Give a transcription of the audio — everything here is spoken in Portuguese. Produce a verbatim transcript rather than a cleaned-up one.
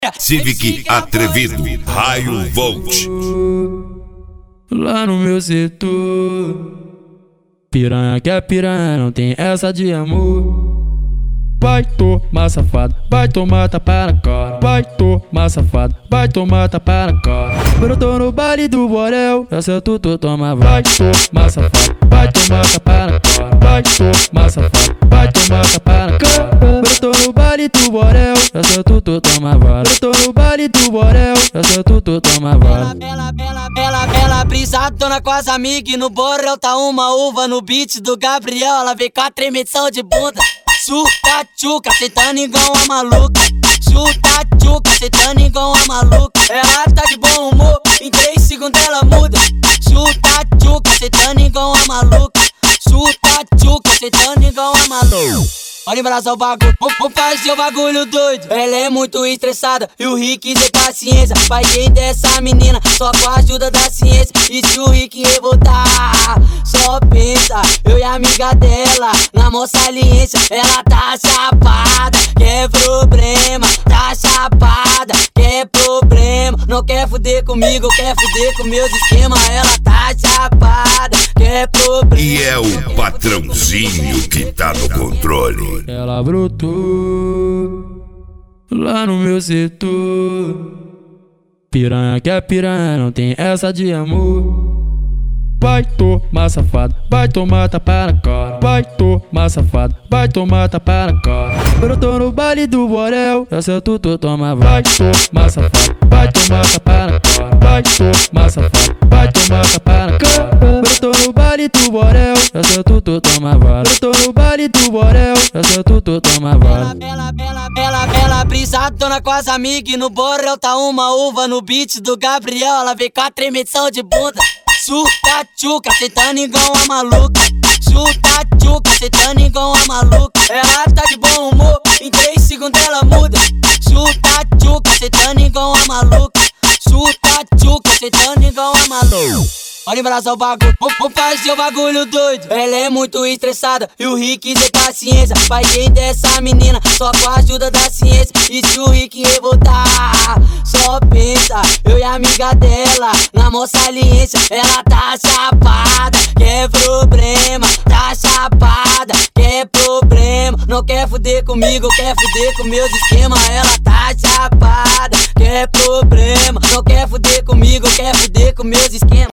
Civic Atrevido, Raio Volt. Lá no meu setor, piranha que é piranha, não tem essa de amor. Vai tomar safado, vai tomar tapa na cara. Vai tomar safado, vai tomar tapa na cara. Eu tô no baile do borel, essa tu tu toma. Vai tomar safado, vai tomar tapa na cara. Vai tomar safado, vai tomar tapa na cara. Eu tô no baile do borel, essa tu tu toma vara. Eu tô no baile do borel, essa tu tu toma vara. Ela, ela, ela, ela brisadona com as amigas. No borel tá uma uva no beat do Gabriel. Ela vem com a tremedição de bunda. Chuta tchuca, sentando igual uma maluca. Chuta tchuca, sentando igual uma maluca. Ela tá de bom humor, em três segundos ela muda. Chuta tchuca, sentando igual uma maluca. Chuta tchuca, sentando igual uma maluca. Olha embrasar o bagulho, vamos fazer o bagulho doido. Ela é muito estressada e o Rick tem paciência. Vai entender essa menina só com a ajuda da ciência. E se o Rick revoltar, só pensa, eu e a amiga dela na mó saliência. Ela tá chapada, quer problema. Tá chapada, quer problema. Não quer fuder comigo, quer fuder com meus esquemas. Ela tá chapada, quer problema. E é o patrãozinho que tá no controle. Ela brotou lá no meu setor, piranha que é piranha, não tem essa de amor. Vai tomar safado, vai tomar tapa na cara. Vai tomar safado, vai tomar tapa na cara. Eu tô no baile do borel, essa tu tu toma. Vai tomar safado, vai tomar tapa na cara. Vai tomar safado, vai tomar tapa na cara. Eu tô no baile do borel, essa tu tu toma vara. Eu tô no baile do borel, essa tu tu toma vara. Ela, ela, ela, ela brisadona com as amigas. No borel tá uma uva no beat do Gabriel. Ela vem com a tremedição de bunda. Chuta tchuca, sentando igual uma maluca. Chuta tchuca, sentando igual uma maluca. Ela tá de bom humor, em três segundos ela muda. Chuta tchuca, sentando igual uma maluca. Chuta tchuca, sentando igual uma maluca. Olha embrasar o bagulho, vamos fazer o bagulho doido. Ela é muito estressada e o Rick tem paciência. Vai entender essa menina só com a ajuda da ciência. E se o Rick revoltar, só pensa, eu e a amiga dela na mó saliência. Ela tá chapada, quer problema. Tá chapada, quer problema. Não quer fuder comigo, quer fuder com meus esquemas. Ela tá chapada, quer problema. Não quer fuder comigo, quer fuder com meus esquemas.